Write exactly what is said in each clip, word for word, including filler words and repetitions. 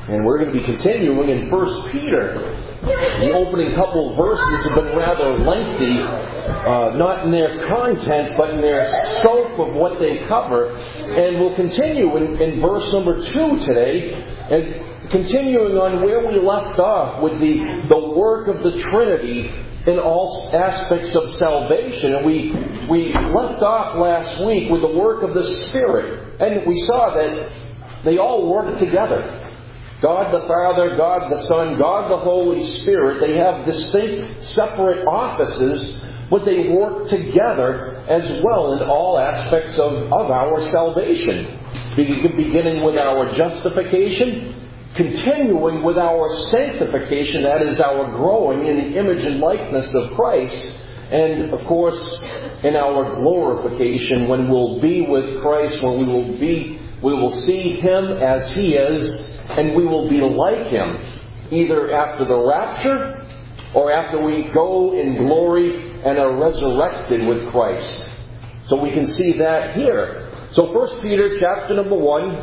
And we're going to be continuing in First Peter. The opening couple of verses have been rather lengthy, uh, not in their content, but in their scope of what they cover. And we'll continue in, in verse number two today, and continuing on where we left off with the, the work of the Trinity in all aspects of salvation. And we, we left off last week with the work of the Spirit. And we saw that they all work together. God the Father, God the Son, God the Holy Spirit, they have distinct, separate offices, but they work together as well in all aspects of, of our salvation. Beginning with our justification, continuing with our sanctification, that is our growing in the image and likeness of Christ, and of course in our glorification when we'll be with Christ, when we will be, we will see Him as He is, and we will be like Him, either after the rapture or after we go in glory and are resurrected with Christ. So we can see that here. So First Peter chapter number one.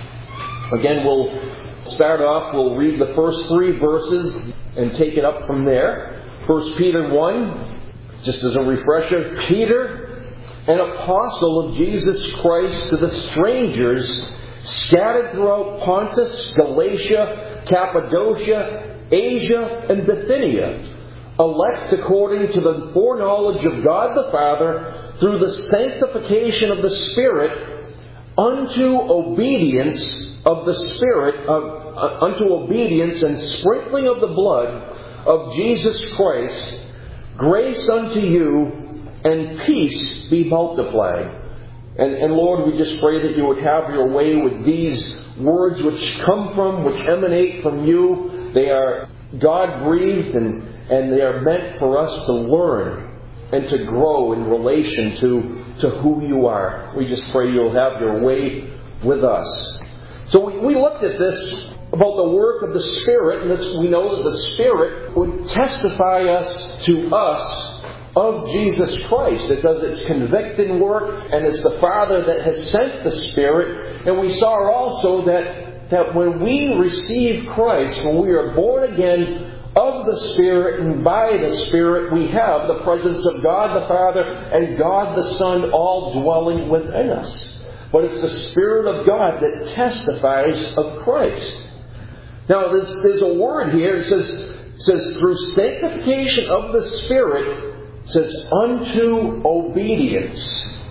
Again, we'll start off, we'll read the first three verses and take it up from there. First Peter one, just as a refresher. Peter, an apostle of Jesus Christ, to the strangers scattered throughout Pontus, Galatia, Cappadocia, Asia, and Bithynia, elect according to the foreknowledge of God the Father, through the sanctification of the Spirit, unto obedience of the Spirit, uh, uh, unto obedience and sprinkling of the blood of Jesus Christ, grace unto you, and peace be multiplied. And, and Lord, we just pray that you would have your way with these words which come from, which emanate from you. They are God-breathed and, and they are meant for us to learn and to grow in relation to, to who you are. We just pray you'll have your way with us. So we, we looked at this about the work of the Spirit, and it's, we know that the Spirit would testify us to us of Jesus Christ. It does its convicting work, and it's the Father that has sent the Spirit. And we saw also that, that when we receive Christ, when we are born again of the Spirit and by the Spirit, we have the presence of God the Father and God the Son all dwelling within us. But it's the Spirit of God that testifies of Christ. Now, there's, there's a word here. It says, it says through sanctification of the Spirit, says, unto obedience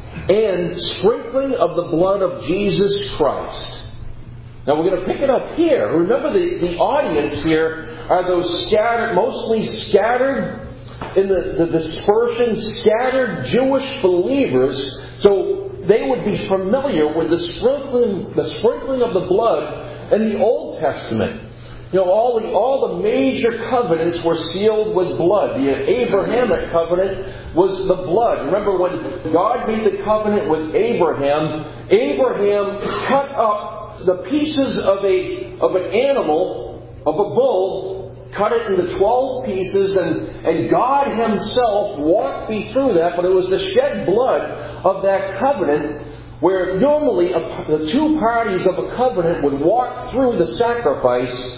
and sprinkling of the blood of Jesus Christ. Now we're going to pick it up here. Remember, the, the audience here are those scattered, mostly scattered in the, the dispersion, scattered Jewish believers. So they would be familiar with the sprinkling, the sprinkling of the blood in the Old Testament. You know, all the, all the major covenants were sealed with blood. The Abrahamic covenant was the blood. Remember when God made the covenant with Abraham, Abraham cut up the pieces of a of an animal, of a bull, cut it into twelve pieces, and, and God Himself walked me through that, but it was the shed blood of that covenant, where normally a, the two parties of a covenant would walk through the sacrifice.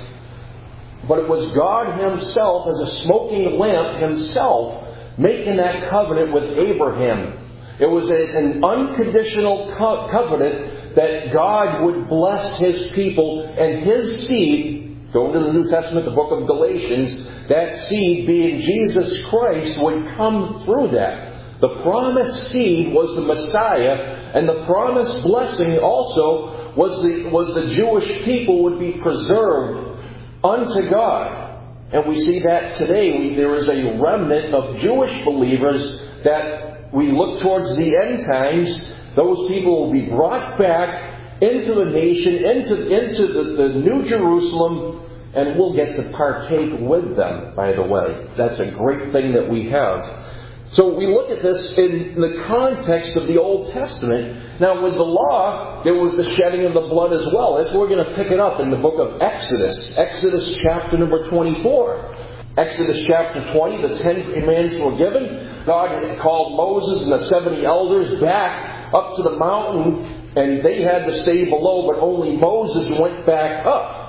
But it was God Himself, as a smoking lamp Himself, making that covenant with Abraham. It was a, an unconditional co- covenant that God would bless His people and His seed, going to the New Testament, the book of Galatians, that seed being Jesus Christ would come through that. The promised seed was the Messiah, and the promised blessing also was the, was the Jewish people would be preserved unto God. And we see that today. We, there is a remnant of Jewish believers that we look towards the end times. Those people will be brought back into the nation, into, into the, the New Jerusalem, and we'll get to partake with them, by the way. That's a great thing that we have. So we look at this in the context of the Old Testament. Now with the law, there was the shedding of the blood as well. That's where we're going to pick it up in the book of Exodus. Exodus chapter number twenty-four. Exodus chapter twenty, the Ten Commandments were given. God had called Moses and the seventy elders back up to the mountain, and they had to stay below, but only Moses went back up.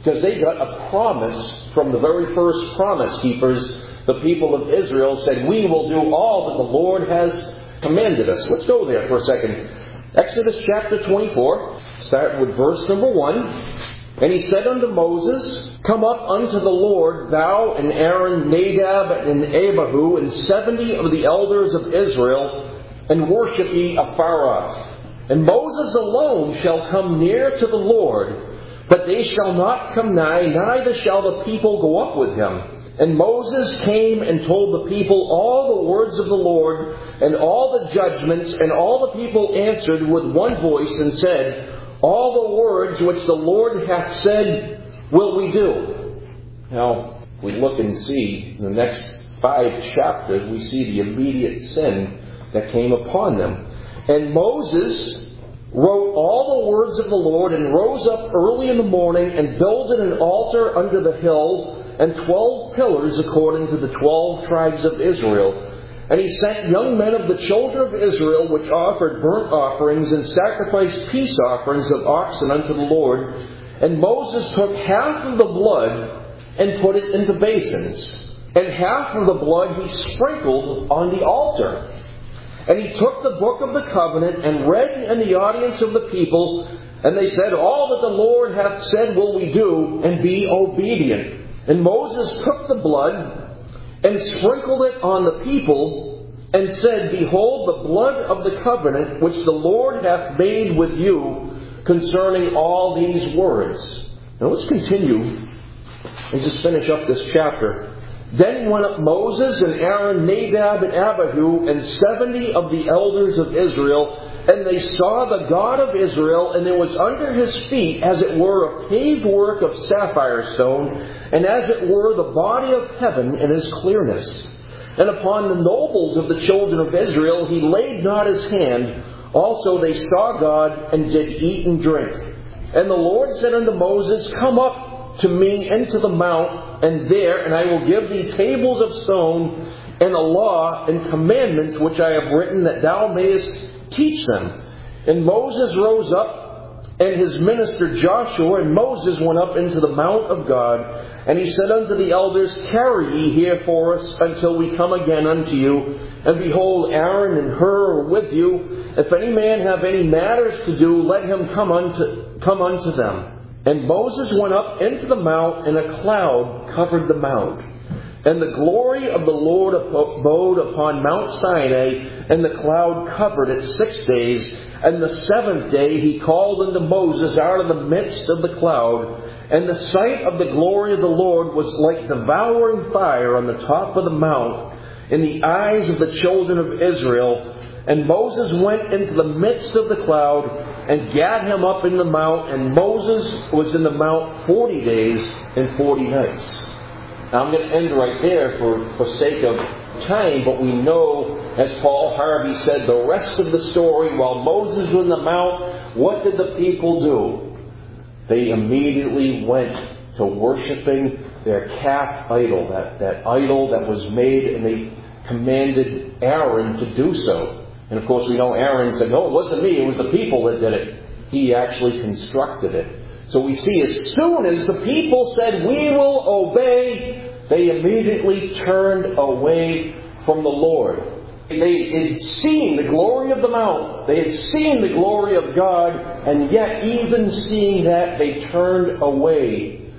Because they got a promise from the very first promise keepers. The people of Israel said, we will do all that the Lord has commanded us. Let's go there for a second. Exodus chapter twenty-four, start with verse number one. And he said unto Moses, come up unto the Lord, thou and Aaron, Nadab and Abihu, and seventy of the elders of Israel, and worship ye afar off. And Moses alone shall come near to the Lord, but they shall not come nigh, neither shall the people go up with him. And Moses came and told the people all the words of the Lord, and all the judgments, and all the people answered with one voice, and said, all the words which the Lord hath said will we do. Now, we look and see in the next five chapters, we see the immediate sin that came upon them. And Moses wrote all the words of the Lord, and rose up early in the morning, and builded an altar under the hill, and twelve pillars according to the twelve tribes of Israel. And he sent young men of the children of Israel, which offered burnt offerings and sacrificed peace offerings of oxen unto the Lord. And Moses took half of the blood and put it into basins, and half of the blood he sprinkled on the altar. And he took the book of the covenant and read in the audience of the people, and they said, all that the Lord hath said will we do, and be obedient. And Moses took the blood and sprinkled it on the people, and said, behold, the blood of the covenant which the Lord hath made with you concerning all these words. Now let's continue and just finish up this chapter. Then went up Moses and Aaron, Nadab and Abihu, and seventy of the elders of Israel, and they saw the God of Israel, and there was under his feet, as it were, a paved work of sapphire stone, and as it were, the body of heaven in his clearness. And upon the nobles of the children of Israel he laid not his hand. Also they saw God, and did eat and drink. And the Lord said unto Moses, come up to me into the mount, and there, and I will give thee tables of stone, and a law and commandments which I have written, that thou mayest teach them. And Moses rose up, and his minister Joshua, and Moses went up into the mount of God. And he said unto the elders, tarry ye here for us until we come again unto you. And behold, Aaron and Hur are with you. If any man have any matters to do, let him come unto, come unto them. And Moses went up into the mount, and a cloud covered the mount. And the glory of the Lord abode upon Mount Sinai, and the cloud covered it six days. And the seventh day he called unto Moses out of the midst of the cloud. And the sight of the glory of the Lord was like devouring fire on the top of the mount in the eyes of the children of Israel. And Moses went into the midst of the cloud, and gat him up in the mount. And Moses was in the mount forty days and forty nights. Now I'm going to end right there for, for sake of time, but we know, as Paul Harvey said, the rest of the story. While Moses was in the mount, what did the people do? They immediately went to worshiping their calf idol, that, that idol that was made, and they commanded Aaron to do so. And of course we know Aaron said, no, it wasn't me, it was the people that did it. He actually constructed it. So we see as soon as the people said, we will obey, they immediately turned away from the Lord. They had seen the glory of the mount. They had seen the glory of God. And yet, even seeing that, they turned away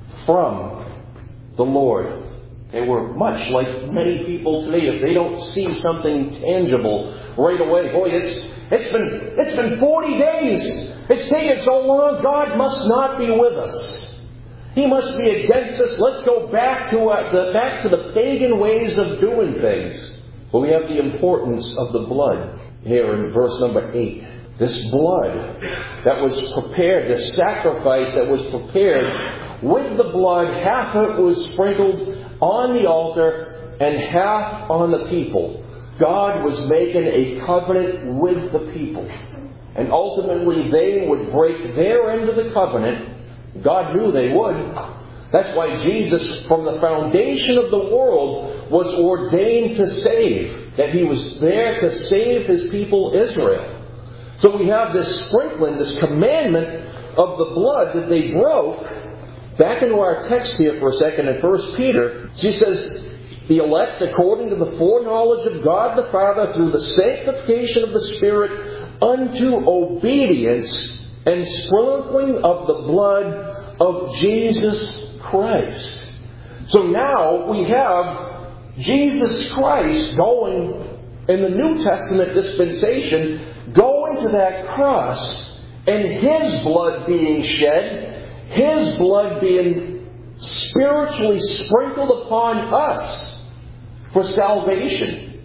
from the Lord. They were much like many people today. If they don't see something tangible right away, boy, it's it's been it's been forty days. It's taken so long. God must not be with us. He must be against us. Let's go back to uh, the back to the pagan ways of doing things. But we have the importance of the blood here in verse number eight. This blood that was prepared, the sacrifice that was prepared with the blood, half of it was sprinkled on the altar and half on the people. God was making a covenant with the people. And ultimately they would break their end of the covenant. God knew they would. That's why Jesus, from the foundation of the world, was ordained to save. That He was there to save His people Israel. So we have this sprinkling, this commandment of the blood that they broke. back into our text here for a second in First Peter, she says, the elect according to the foreknowledge of God the Father through the sanctification of the Spirit unto obedience and sprinkling of the blood of Jesus Christ. So now we have Jesus Christ going in the New Testament dispensation, going to that cross, and His blood being shed, His blood being spiritually sprinkled upon us for salvation.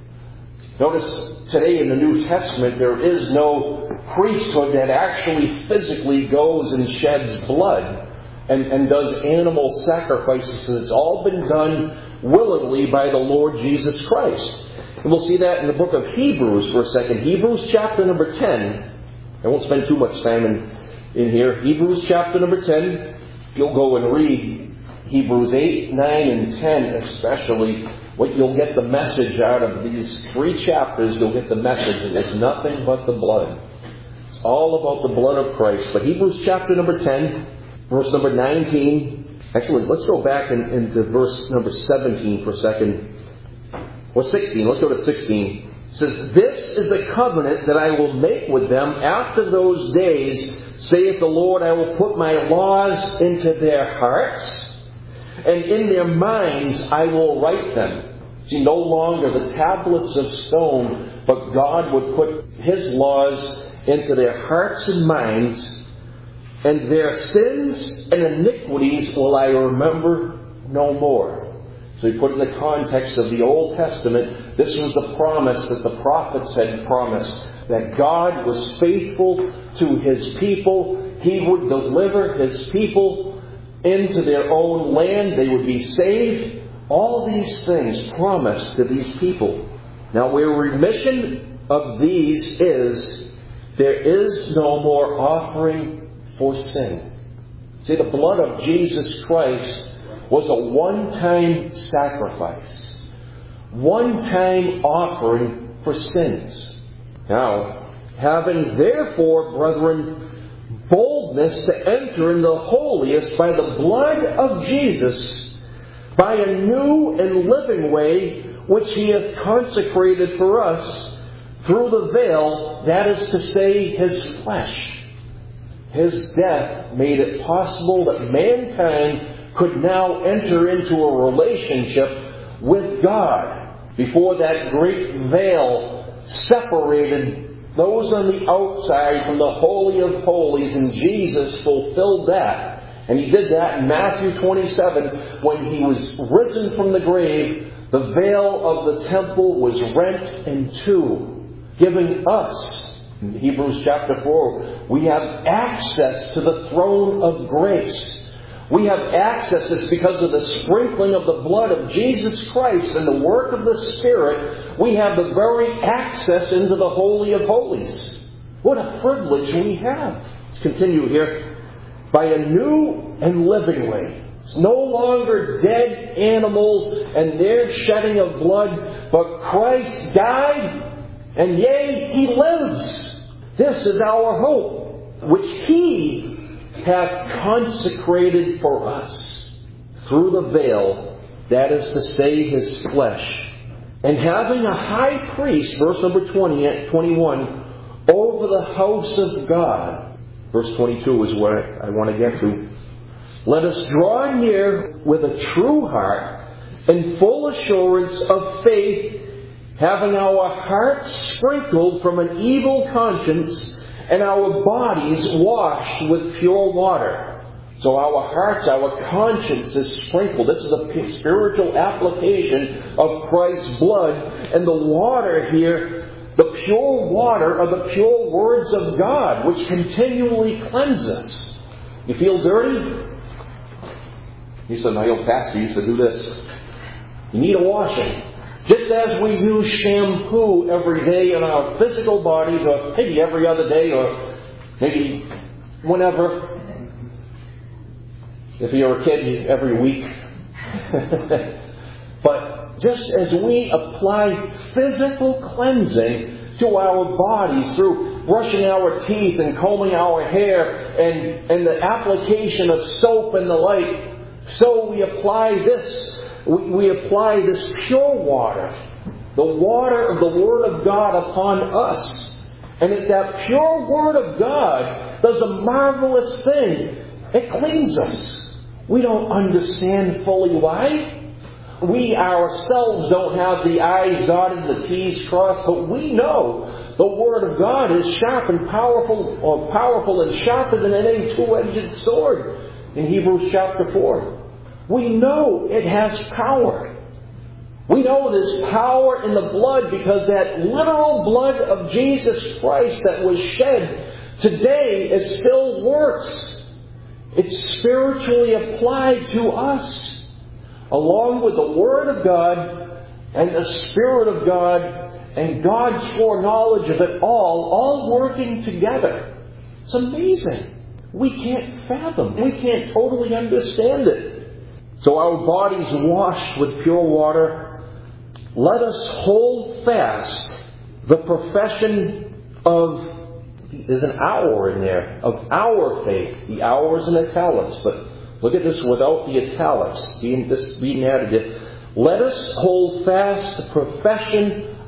Notice today in the New Testament there is no priesthood that actually physically goes and sheds blood and, and does animal sacrifices. It's all been done willingly by the Lord Jesus Christ. And we'll see that in the book of Hebrews for a second. Hebrews chapter number ten. I won't spend too much time in, in here. Hebrews chapter number ten. You'll go and read Hebrews eight, nine, and ten especially. What you'll get the message out of these three chapters, you'll get the message. And it's nothing but the blood. It's all about the blood of Christ. But Hebrews chapter number ten, verse number nineteen. Actually, let's go back in, into verse number seventeen for a second. Or sixteen. Let's go to sixteen. It says, this is the covenant that I will make with them after those days, saith the Lord, I will put my laws into their hearts, and in their minds I will write them. See, no longer the tablets of stone, but God would put His laws into their hearts and minds, and their sins and iniquities will I remember no more. So he put in the context of the Old Testament, this was the promise that the prophets had promised, that God was faithful to His people. He would deliver His people into their own land. They would be saved. All these things promised to these people. Now, where remission of these is, there is no more offering for sin. See, the blood of Jesus Christ was a one-time sacrifice. One-time offering for sins. Now, having therefore, brethren, boldness to enter in the holiest by the blood of Jesus, by a new and living way which He hath consecrated for us through the veil, that is to say, His flesh. His death made it possible that mankind could now enter into a relationship with God. Before that great veil separated those on the outside from the Holy of Holies, and Jesus fulfilled that. And He did that in Matthew twenty-seven. When He was risen from the grave, the veil of the temple was rent in two, giving us, in Hebrews chapter four, we have access to the throne of grace. We have access. It's because of the sprinkling of the blood of Jesus Christ and the work of the Spirit. We have the very access into the Holy of Holies. What a privilege we have. Let's continue here. By a new and living way. It's no longer dead animals and their shedding of blood, but Christ died, and yea, He lives. This is our hope, which He hath consecrated for us through the veil, that is to say, His flesh. And having a high priest, verse number twenty, twenty-one, over the house of God. Verse twenty-two is where I want to get to. Let us draw near with a true heart and full assurance of faith, having our hearts sprinkled from an evil conscience and our bodies washed with pure water. So our hearts, our conscience is sprinkled. This is a spiritual application of Christ's blood. And the water here, the pure water are the pure words of God, which continually cleanse us. You feel dirty? You said, my old pastor used to do this. You need a washing. Just as we use shampoo every day in our physical bodies, or maybe every other day, or maybe whenever. If you're a kid, every week. But just as we apply physical cleansing to our bodies through brushing our teeth and combing our hair and, and the application of soap and the like, so we apply this, we, we apply this pure water, the water of the Word of God upon us. And if that pure Word of God does a marvelous thing, it cleans us. We don't understand fully why. We ourselves don't have the I's dotted and the T's crossed, but we know the Word of God is sharp and powerful, or powerful and sharper than any two-edged sword in Hebrews chapter four. We know it has power. We know there's power in the blood because that literal blood of Jesus Christ that was shed today is still works. It's spiritually applied to us, along with the Word of God and the Spirit of God and God's foreknowledge of it all, all working together. It's amazing. We can't fathom. We can't totally understand it. So our bodies washed with pure water, let us hold fast the profession of, there's an hour in there, of our faith. The hour is in italics, but look at this without the italics, being, this being added. Let us hold fast the profession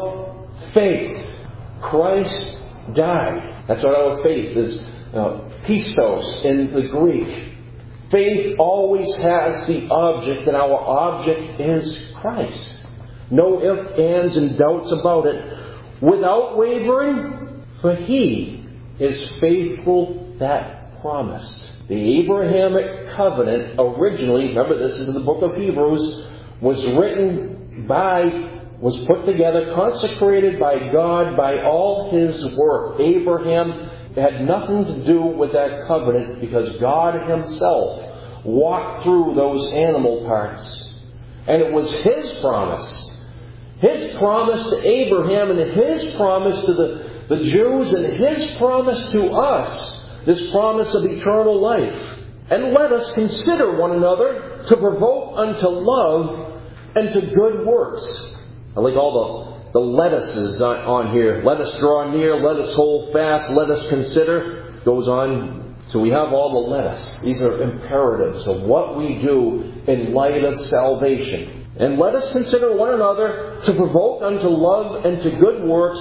of faith. Christ died. That's what our faith is. Uh, pistos in the Greek. Faith always has the object, and our object is Christ. No ifs, ands, and doubts about it. Without wavering, for He is faithful that promised. The Abrahamic covenant originally, remember this is in the book of Hebrews, was written by, was put together, consecrated by God by all His work. Abraham had nothing to do with that covenant because God Himself walked through those animal parts. And it was His promise. His promise to Abraham and His promise to the, the Jews and His promise to us, this promise of eternal life. And let us consider one another to provoke unto love and to good works. I like all the The lettuces on here. Let us draw near, let us hold fast, let us consider. Goes on. So we have all the lettuce. These are imperatives of what we do in light of salvation. And let us consider one another to provoke unto love and to good works,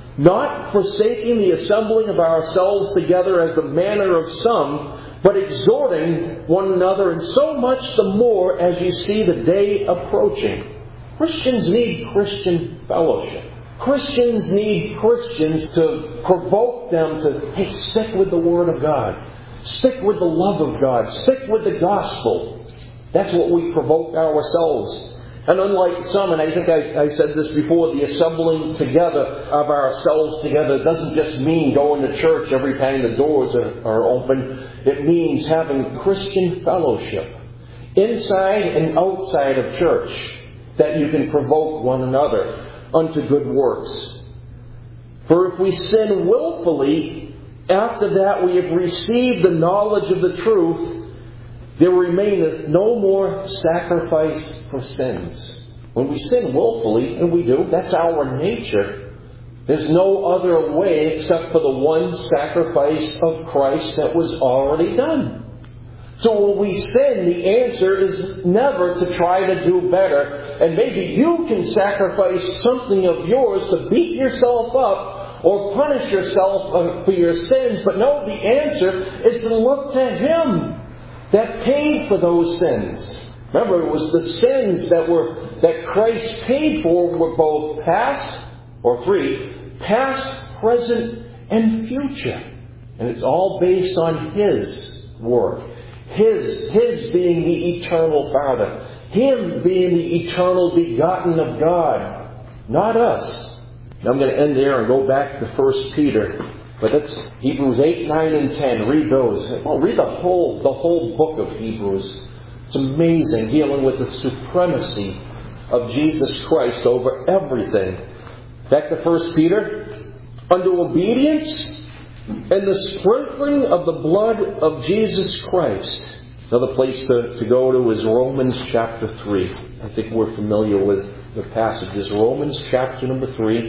not forsaking the assembling of ourselves together as the manner of some, but exhorting one another, and so much the more as you see the day approaching. Christians need Christian fellowship. Christians need Christians to provoke them to, hey, stick with the Word of God. Stick with the love of God. Stick with the gospel. That's what we provoke ourselves. And unlike some, and I think I, I said this before, the assembling together of ourselves together doesn't just mean going to church every time the doors are, are open. It means having Christian fellowship inside and outside of church, that you can provoke one another unto good works. For if we sin willfully, after that we have received the knowledge of the truth, there remaineth no more sacrifice for sins. When we sin willfully, and we do, that's our nature. There's no other way except for the one sacrifice of Christ that was already done. So when we sin, the answer is never to try to do better. And maybe you can sacrifice something of yours to beat yourself up or punish yourself for your sins. But no, the answer is to look to Him that paid for those sins. Remember, it was the sins that were that Christ paid for were both past, or three, past, present, and future. And it's all based on His work. His, His being the eternal Father. Him being the eternal begotten of God. Not us. Now I'm going to end there and go back to First Peter. But that's Hebrews eight, nine, and ten. Read those. Well, read the whole, the whole book of Hebrews. It's amazing, dealing with the supremacy of Jesus Christ over everything. Back to First Peter. Under obedience and the sprinkling of the blood of Jesus Christ. Another place to, to go to is Romans chapter three. I think we're familiar with the passages. Romans chapter number three.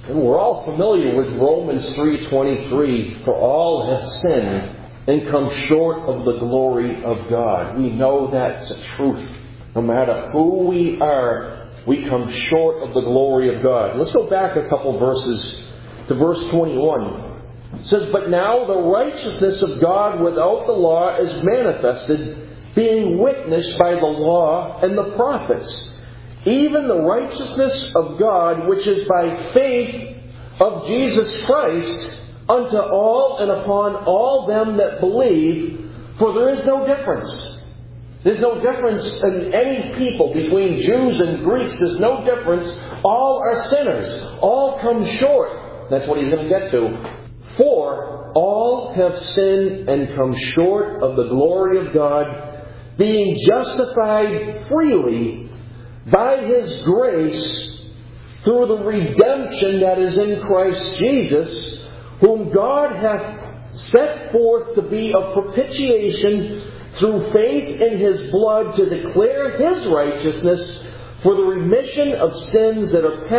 And we're all familiar with Romans three twenty-three. For all have sinned and come short of the glory of God. We know that's the truth. No matter who we are, we come short of the glory of God. Let's go back a couple verses to verse twenty-one. It says, But now the righteousness of God without the law is manifested, being witnessed by the law and the prophets, even the righteousness of God which is by faith of Jesus Christ unto all and upon all them that believe, for there is no difference. There's no difference in any people between Jews and Greeks. There's no difference. All are sinners. All come short. That's what he's going to get to. For all have sinned and come short of the glory of God, being justified freely by His grace through the redemption that is in Christ Jesus, whom God hath set forth to be a propitiation through faith in His blood, to declare His righteousness for the remission of sins that are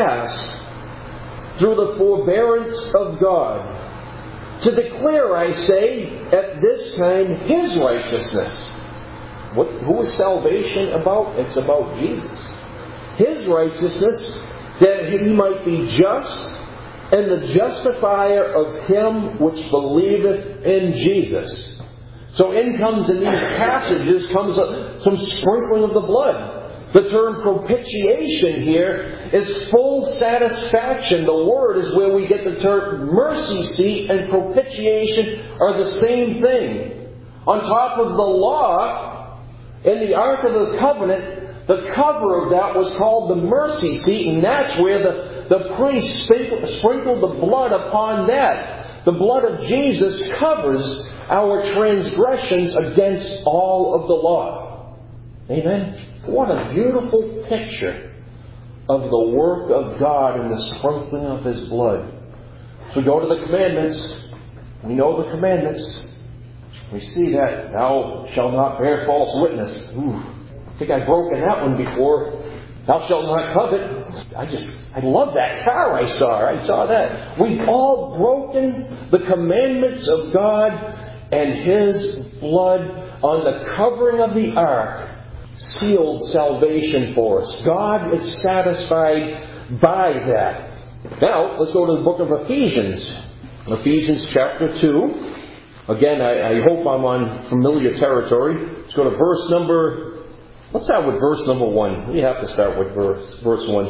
past through the forbearance of God. To declare, I say, at this time, His righteousness. What, who is salvation about? It's about Jesus. His righteousness, that He might be just and the justifier of him which believeth in Jesus. So in comes in these passages comes a, some sprinkling of the blood. The term propitiation here is full satisfaction. The word is where we get the term mercy seat and propitiation are the same thing. On top of the law, in the Ark of the Covenant, the cover of that was called the mercy seat, and that's where the, the priest sprinkled the blood upon that. The blood of Jesus covers our transgressions against all of the law. Amen? What a beautiful picture of the work of God in the sprinkling of His blood. So we go to the commandments. We know the commandments. We see that thou shalt not bear false witness. Ooh, I think I've broken that one before. Thou shalt not covet. I just, I love that car I saw. I saw that. We've all broken the commandments of God, and His blood on the covering of the ark sealed salvation for us. God is satisfied by that. Now, let's go to the book of Ephesians. Ephesians chapter two. Again, I, I hope I'm on familiar territory. Let's go to verse number... Let's start with verse number one. We have to start with verse, verse one.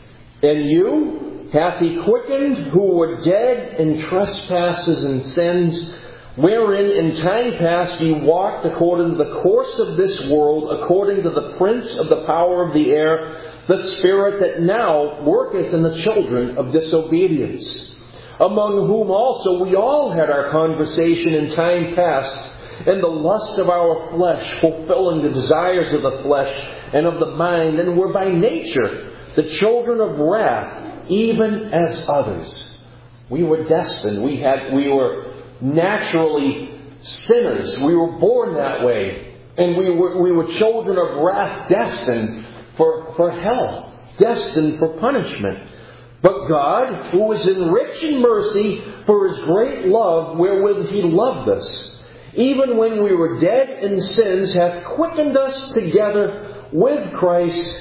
And you hath He quickened who were dead in trespasses and sins, wherein in time past ye walked according to the course of this world, according to the prince of the power of the air, the spirit that now worketh in the children of disobedience, among whom also we all had our conversation in time past, in the lust of our flesh, fulfilling the desires of the flesh and of the mind, and were by nature the children of wrath, even as others. We were destined. We had, we were naturally sinners. We were born that way. And we were, we were children of wrath, destined for, for hell, destined for punishment. But God, who is rich in mercy for His great love wherewith He loved us, even when we were dead in sins, hath quickened us together with Christ.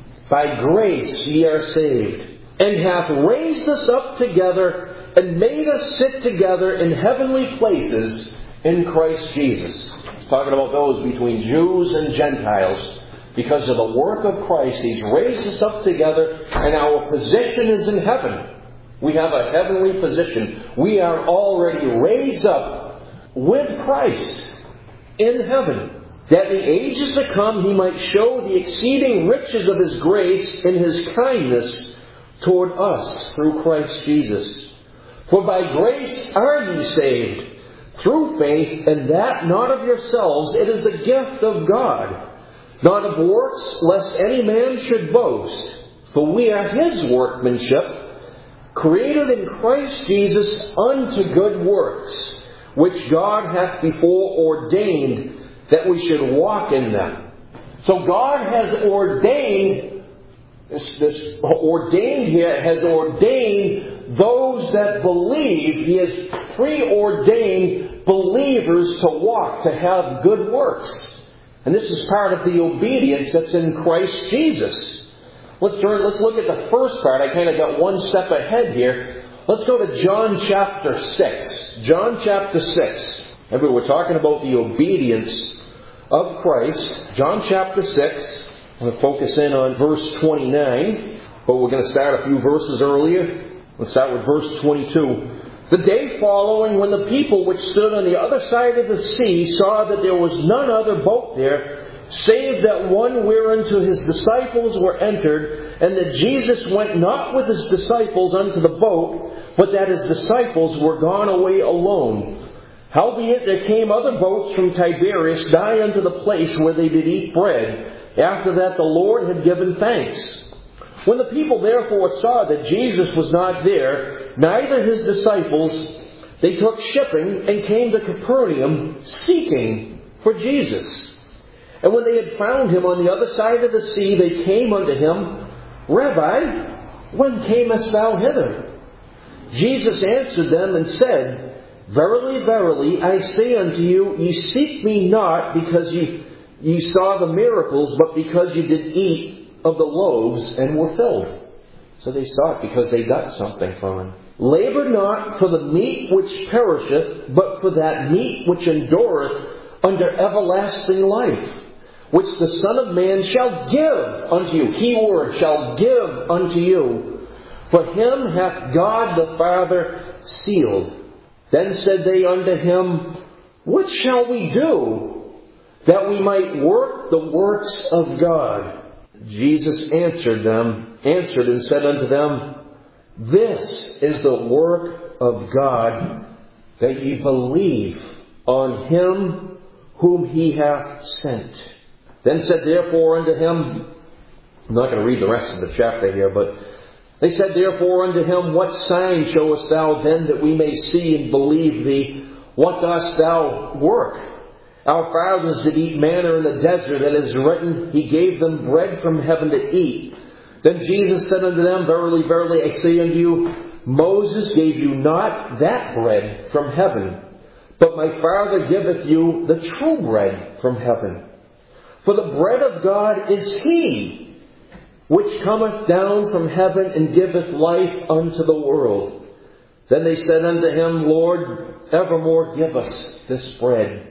By grace ye are saved, and hath raised us up together, and made us sit together in heavenly places in Christ Jesus. He's talking about those between Jews and Gentiles. Because of the work of Christ, He's raised us up together, and our position is in heaven. We have a heavenly position. We are already raised up with Christ in heaven, that the ages to come He might show the exceeding riches of His grace in His kindness toward us through Christ Jesus. For by grace are ye saved, through faith, and that not of yourselves, it is the gift of God, not of works, lest any man should boast. For we are His workmanship, created in Christ Jesus unto good works, which God hath before ordained that we should walk in them. So God has ordained This, this ordained here has ordained those that believe. He has preordained believers to walk, to have good works. And this is part of the obedience that's in Christ Jesus. Let's turn, let's look at the first part. I kind of got one step ahead here. Let's go to John chapter six. John chapter six. Remember, we're talking about the obedience of Christ. John chapter six. I'm going to focus in on verse twenty-nine, but we're going to start a few verses earlier. Let's start with verse twenty-two. The day following, when the people which stood on the other side of the sea saw that there was none other boat there, save that one whereunto his disciples were entered, and that Jesus went not with his disciples unto the boat, but that his disciples were gone away alone. Howbeit there came other boats from Tiberias nigh unto the place where they did eat bread, after that the Lord had given thanks. When the people therefore saw that Jesus was not there, neither his disciples, they took shipping and came to Capernaum, seeking for Jesus. And when they had found him on the other side of the sea, they came unto him, Rabbi, when camest thou hither? Jesus answered them and said, Verily, verily, I say unto you, ye seek me not because ye, ye saw the miracles, but because ye did eat of the loaves and were filled. So they sought because they got something from him. Labor not for the meat which perisheth, but for that meat which endureth under everlasting life, which the Son of Man shall give unto you. Key word, shall give unto you. For him hath God the Father sealed. Then said they unto him, What shall we do, that we might work the works of God? Jesus answered them, answered and said unto them, This is the work of God, that ye believe on him whom he hath sent. Then said therefore unto him, I'm not going to read the rest of the chapter here, but they said therefore unto him, What sign showest thou then that we may see and believe thee? What dost thou work? Our fathers did eat manna in the desert, and it is written, He gave them bread from heaven to eat. Then Jesus said unto them, Verily, verily, I say unto you, Moses gave you not that bread from heaven, but my Father giveth you the true bread from heaven. For the bread of God is He, which cometh down from heaven and giveth life unto the world. Then they said unto him, Lord, evermore give us this bread.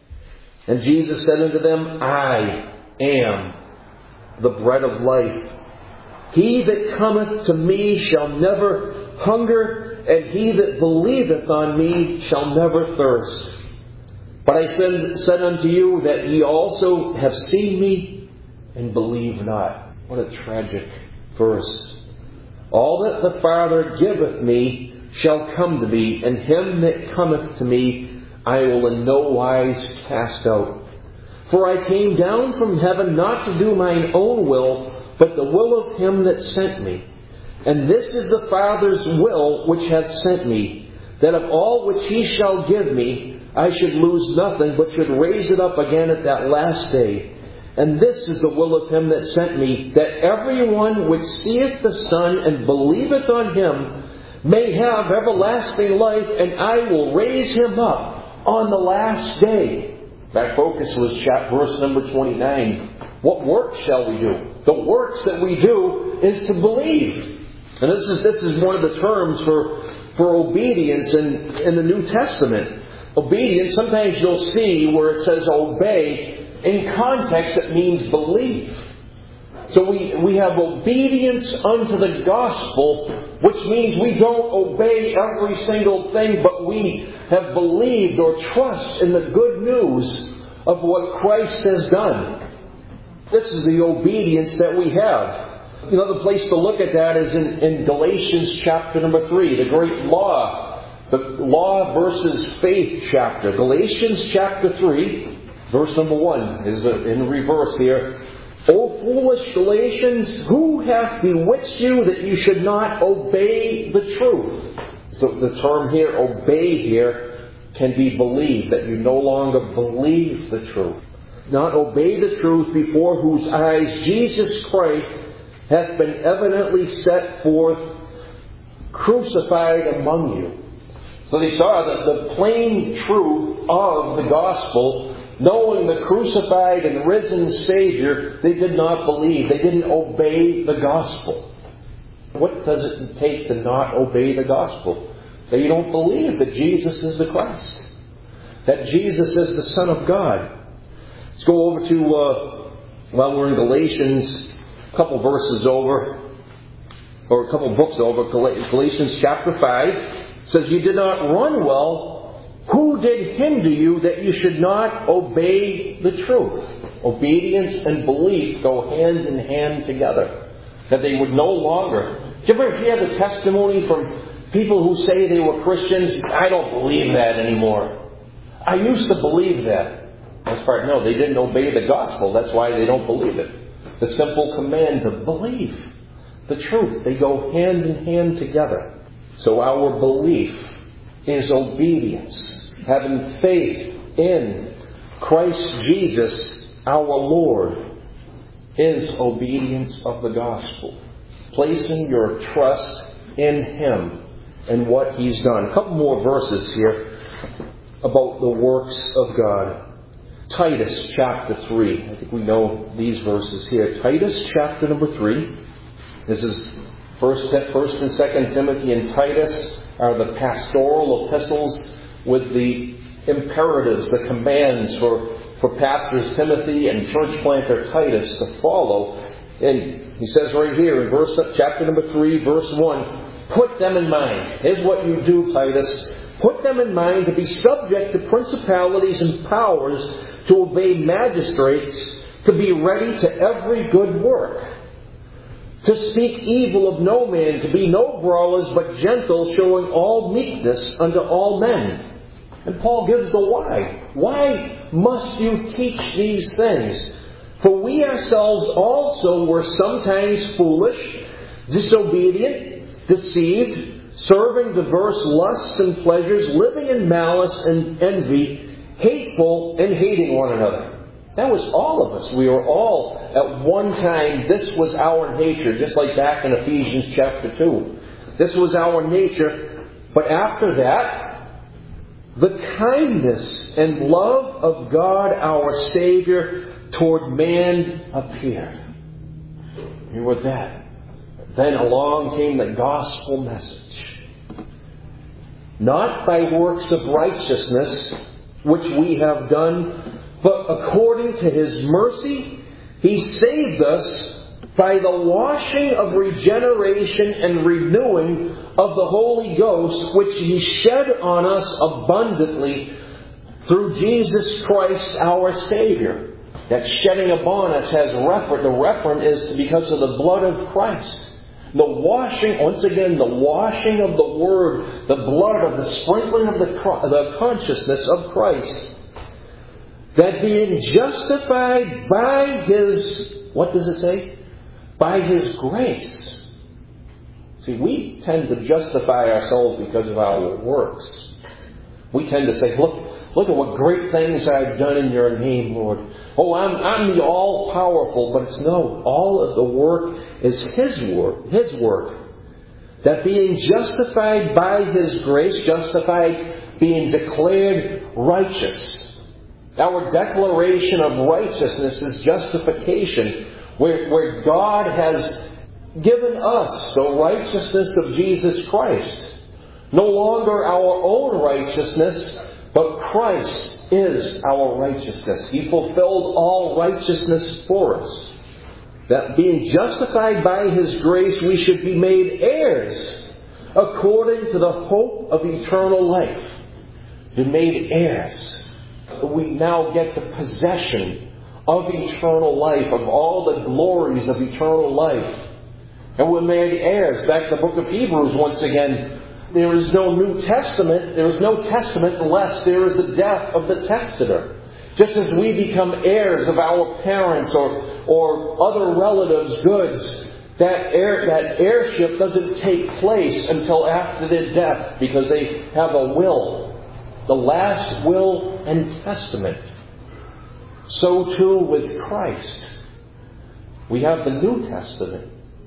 And Jesus said unto them, I am the bread of life. He that cometh to me shall never hunger, and he that believeth on me shall never thirst. But I said, said unto you that ye also have seen me and believe not. What a tragic verse. All that the Father giveth me shall come to me, and him that cometh to me I will in no wise cast out. For I came down from heaven not to do mine own will, but the will of him that sent me. And this is the Father's will which hath sent me, that of all which he shall give me, I should lose nothing, but should raise it up again at that last day. And this is the will of him that sent me, that everyone which seeth the Son and believeth on him may have everlasting life, and I will raise him up on the last day. That focus was verse number twenty-nine. What works shall we do? The works that we do is to believe. And this is this is one of the terms for, for obedience in, in the New Testament. Obedience, sometimes you'll see where it says obey. In context, it means believe. So we, we have obedience unto the gospel, which means we don't obey every single thing, but we have believed or trust in the good news of what Christ has done. This is the obedience that we have. Another place to look at that is in, in Galatians chapter number three, the great law, the law versus faith chapter. Galatians chapter three, verse number one is in reverse here. O foolish Galatians, who hath bewitched you that you should not obey the truth? So the term here, obey here, can be believe, that you no longer believe the truth. Not obey the truth, before whose eyes Jesus Christ hath been evidently set forth, crucified among you. So they saw the, the plain truth of the gospel. Knowing the crucified and risen Savior, they did not believe. They didn't obey the gospel. What does it take to not obey the gospel? That you don't believe that Jesus is the Christ. That Jesus is the Son of God. Let's go over to, uh, well, we're in Galatians, a couple verses over, or a couple books over, Galatians chapter five. It says, you did not run well. Who did hinder you that you should not obey the truth? Obedience and belief go hand in hand together. That they would no longer... Did you ever hear the testimony from people who say they were Christians? I don't believe that anymore. I used to believe that. That's part, no, they didn't obey the gospel. That's why they don't believe it. The simple command to believe the truth. They go hand in hand together. So our belief is obedience. Having faith in Christ Jesus, our Lord, is obedience of the gospel. Placing your trust in Him and what He's done. A couple more verses here about the works of God. Titus chapter three. I think we know these verses here. Titus chapter number three. This is First, First and Second Timothy and Titus are the pastoral epistles with the imperatives, the commands for, for pastors Timothy and church planter Titus to follow. And he says right here in verse chapter number three, verse one, put them in mind. Here's what you do, Titus. Put them in mind to be subject to principalities and powers, to obey magistrates, to be ready to every good work, to speak evil of no man, to be no brawlers, but gentle, showing all meekness unto all men. And Paul gives the why. Why must you teach these things? For we ourselves also were sometimes foolish, disobedient, deceived, serving diverse lusts and pleasures, living in malice and envy, hateful and hating one another. That was all of us. We were all, at one time, this was our nature, just like back in Ephesians chapter two. This was our nature. But after that, the kindness and love of God our Savior toward man appeared. You were that. Then along came the gospel message. Not by works of righteousness, which we have done, but according to His mercy, He saved us by the washing of regeneration and renewing of the Holy Ghost, which He shed on us abundantly through Jesus Christ our Savior. That shedding upon us has reference. The reference is because of the blood of Christ. The washing, once again, the washing of the Word, the blood of the sprinkling of the, the consciousness of Christ. That being justified by His, what does it say? By His grace. See, we tend to justify ourselves because of our works. We tend to say, look, look at what great things I've done in your name, Lord. Oh, I'm, I'm the all-powerful. But it's no, all of the work is His work, His work. That being justified by His grace, justified, being declared righteous. Our declaration of righteousness is justification, where, where God has given us the righteousness of Jesus Christ. No longer our own righteousness, but Christ is our righteousness. He fulfilled all righteousness for us. That being justified by His grace, we should be made heirs according to the hope of eternal life. You're made heirs. We now get the possession of eternal life, of all the glories of eternal life. And we're made heirs. Back to the book of Hebrews once again. There is no New Testament. There is no testament unless there is the death of the testator. Just as we become heirs of our parents or, or other relatives' goods, that, heir, that heirship doesn't take place until after their death because they have a will. The last will and testament. So too with Christ. We have the New Testament.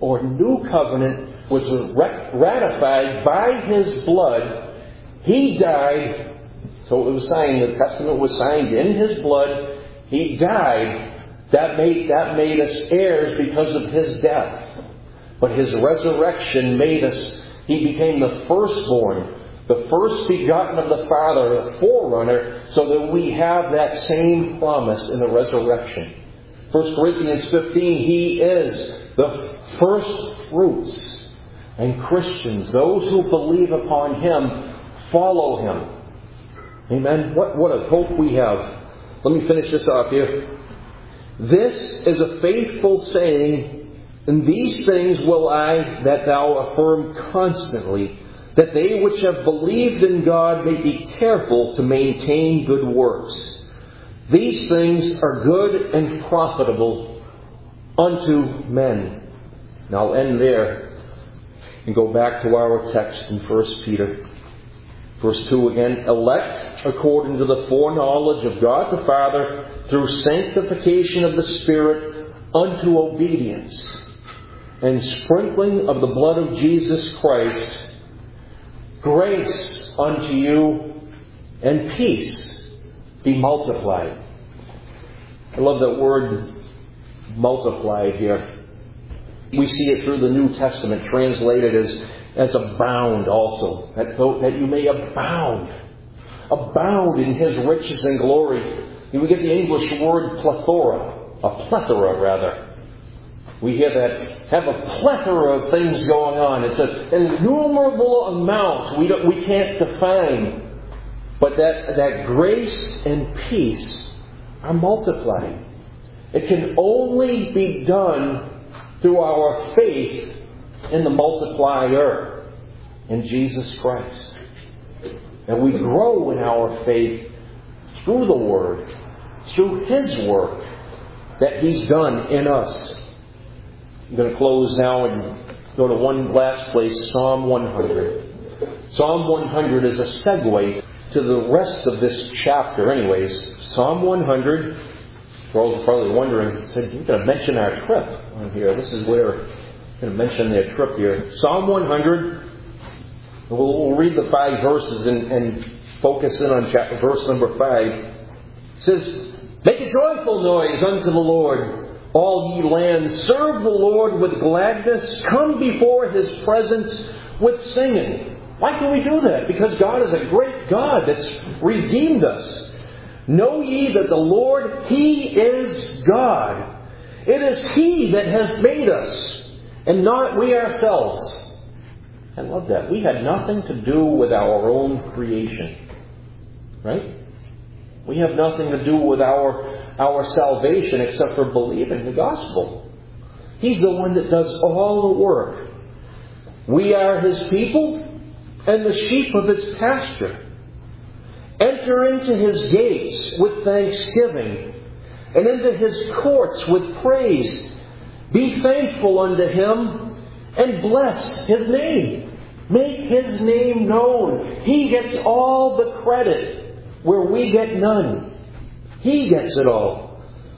or new covenant was ratified by His blood. He died. So it was signed, the testament was signed in His blood. He died. That made, that made us heirs because of His death. But His resurrection made us, He became the firstborn, the first begotten of the Father, the forerunner, so that we have that same promise in the resurrection. First Corinthians fifteen, He is the first fruits. And Christians, those who believe upon Him, follow Him. Amen. What, what a hope we have. Let me finish this off here. This is a faithful saying, and these things will I that thou affirm constantly, that they which have believed in God may be careful to maintain good works. These things are good and profitable unto men. Now I'll end there and go back to our text in First Peter. Verse two again, elect according to the foreknowledge of God the Father through sanctification of the Spirit unto obedience and sprinkling of the blood of Jesus Christ, grace unto you and peace be multiplied. I love that word multiplied here. We see it through the New Testament translated as, as abound also. That, that you may abound. Abound in His riches and glory. We get the English word plethora. A plethora, rather. We hear that, have a plethora of things going on. It's an innumerable amount we, don't, we can't define. But that, that grace and peace are multiplied. It can only be done through our faith in the multiplier, in Jesus Christ. And we grow in our faith through the Word, through His work that He's done in us. I'm going to close now and go to one last place, Psalm one hundred. Psalm one hundred is a segue to the rest of this chapter anyways. Psalm one hundred, we're all probably wondering, said, you're going to mention our trip on here. This is where we're going to mention their trip here. Psalm one hundred, we'll, we'll read the five verses and, and focus in on chapter, verse number five. It says, make a joyful noise unto the Lord, all ye lands. Serve the Lord with gladness. Come before His presence with singing. Why can we do that? Because God is a great God that's redeemed us. Know ye that the Lord, He is God. It is He that has made us, and not we ourselves. I love that. We had nothing to do with our own creation. Right? We have nothing to do with our, our salvation except for believing the gospel. He's the one that does all the work. We are His people and the sheep of His pasture. Enter into His gates with thanksgiving, and into His courts with praise. Be thankful unto Him, and bless His name. Make His name known. He gets all the credit, where we get none. He gets it all.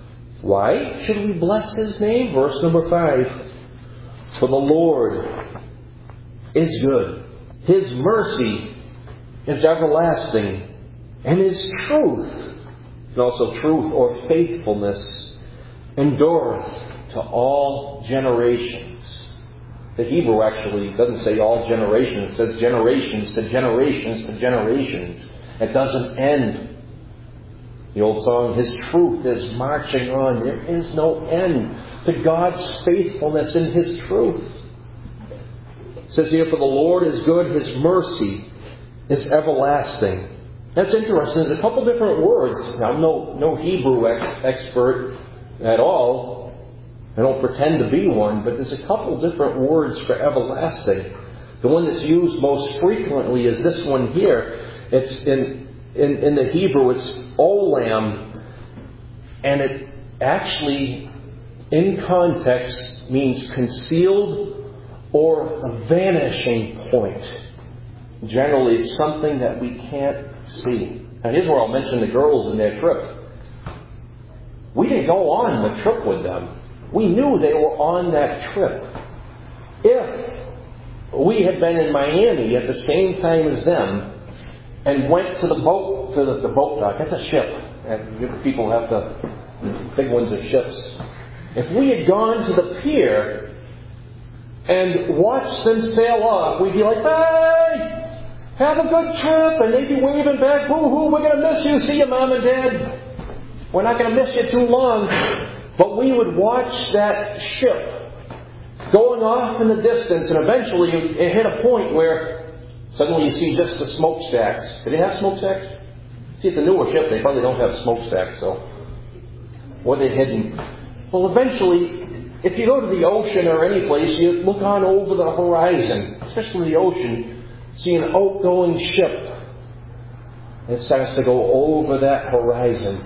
Why should we bless His name? Verse number five. For the Lord is good. His mercy is everlasting. And His truth, and also truth or faithfulness, endureth to all generations. The Hebrew actually doesn't say all generations. It says generations to generations to generations. It doesn't end. The old song, His truth is marching on. There is no end to God's faithfulness in His truth. It says here, for the Lord is good, His mercy is everlasting. That's interesting. There's a couple different words. Now, I'm no, no Hebrew ex- expert at all. I don't pretend to be one, but there's a couple different words for everlasting. The one that's used most frequently is this one here. It's in, in, in the Hebrew, it's olam, and it actually, in context, means concealed or a vanishing point. Generally, it's something that we can't see. Now, here's where I'll mention the girls and their trip. We didn't go on the trip with them. We knew they were on that trip. If we had been in Miami at the same time as them and went to the boat, to the, the boat dock, that's a ship. And people have the big ones are ships. If we had gone to the pier and watched them sail off, we'd be like, hey, have a good trip, and they'd be waving back, woo-hoo, we're going to miss you, see you, Mom and Dad. We're not going to miss you too long. But we would watch that ship going off in the distance, and eventually it hit a point where suddenly you see just the smokestacks. Do they have smokestacks? See, it's a newer ship. They probably don't have smokestacks, so what are they hidden? Well, eventually, if you go to the ocean or any place, you look on over the horizon, especially the ocean, see an outgoing ship. And it starts to go over that horizon.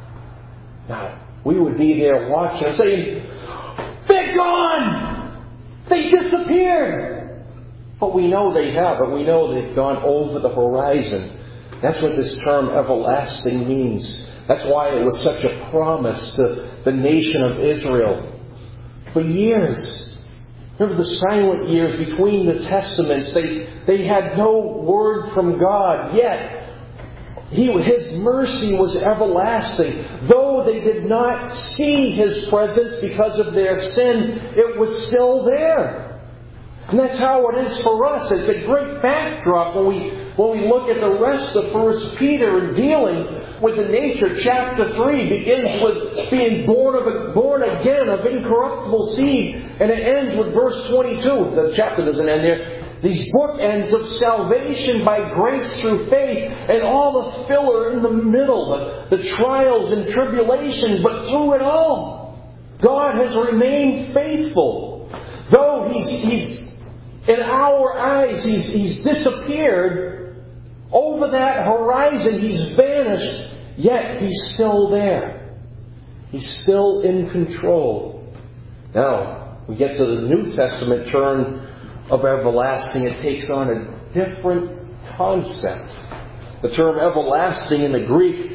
Now, we would be there watching and saying, they're gone! They disappeared! But we know they haven't. We know they've gone over the horizon. That's what this term everlasting means. That's why it was such a promise to the nation of Israel. For years, remember the silent years between the Testaments, they, they had no word from God, yet He, His mercy was everlasting. Though they did not see His presence because of their sin, it was still there. And that's how it is for us. It's a great backdrop when we when we look at the rest of First Peter and dealing with the nature. Chapter three begins with being born of a, born again of incorruptible seed, and it ends with verse twenty-two. The chapter doesn't end there. These bookends of salvation by grace through faith, and all the filler in the middle, the, the trials and tribulations. But through it all, God has remained faithful. Though He's, he's in our eyes, He's, he's disappeared over that horizon, He's vanished, yet He's still there. He's still in control. Now, we get to the New Testament term of everlasting. It takes on a different concept. The term everlasting in the Greek,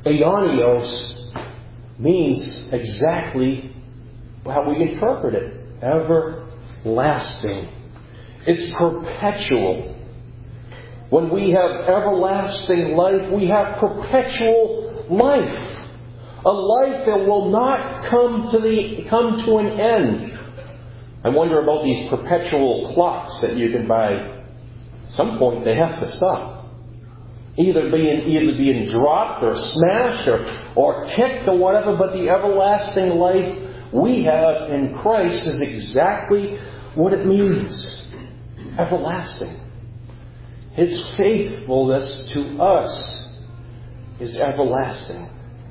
aionios, means exactly how we interpret it. Everlasting. It's perpetual. When we have everlasting life, we have perpetual life. A life that will not come to the come to an end. I wonder about these perpetual clocks that you can buy. At some point they have to stop. Either being either being dropped or smashed or, or kicked or whatever, but the everlasting life we have in Christ is exactly what it means. Everlasting. His faithfulness to us is everlasting.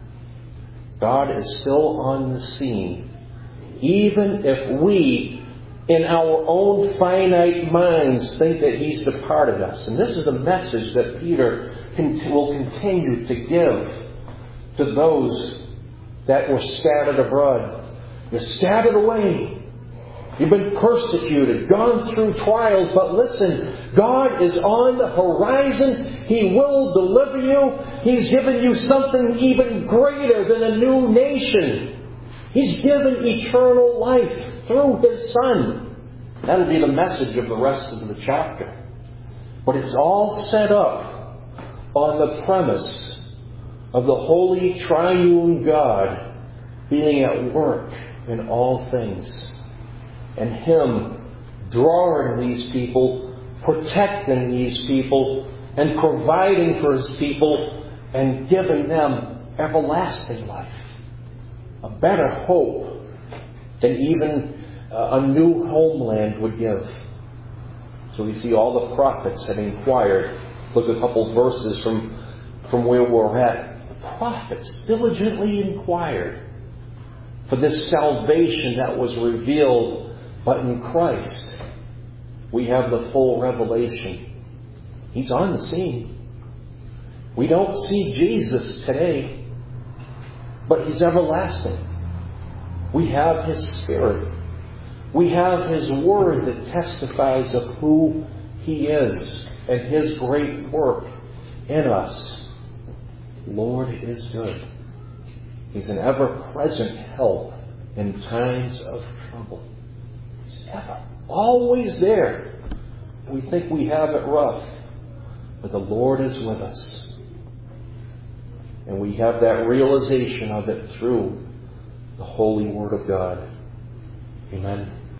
God is still on the scene. Even if we, in our own finite minds, think that He's departed us. And this is a message that Peter will continue to give to those that were scattered abroad. You're scattered away. You've been persecuted, gone through trials, but listen, God is on the horizon. He will deliver you. He's given you something even greater than a new nation. He's given eternal life through His Son. That'll be the message of the rest of the chapter. But it's all set up on the premise of the holy triune God being at work in all things. And Him drawing these people, protecting these people, and providing for His people, and giving them everlasting life. A better hope than even a new homeland would give. So we see all the prophets had inquired. Look a couple verses from, from where we're at. The prophets diligently inquired for this salvation that was revealed. But in Christ, we have the full revelation. He's on the scene. We don't see Jesus today, but He's everlasting. We have His Spirit. We have His Word that testifies of who He is and His great work in us. Lord is good. He's an ever-present help in times of trouble. It's ever, always there. We think we have it rough, but the Lord is with us. And we have that realization of it through the holy Word of God. Amen.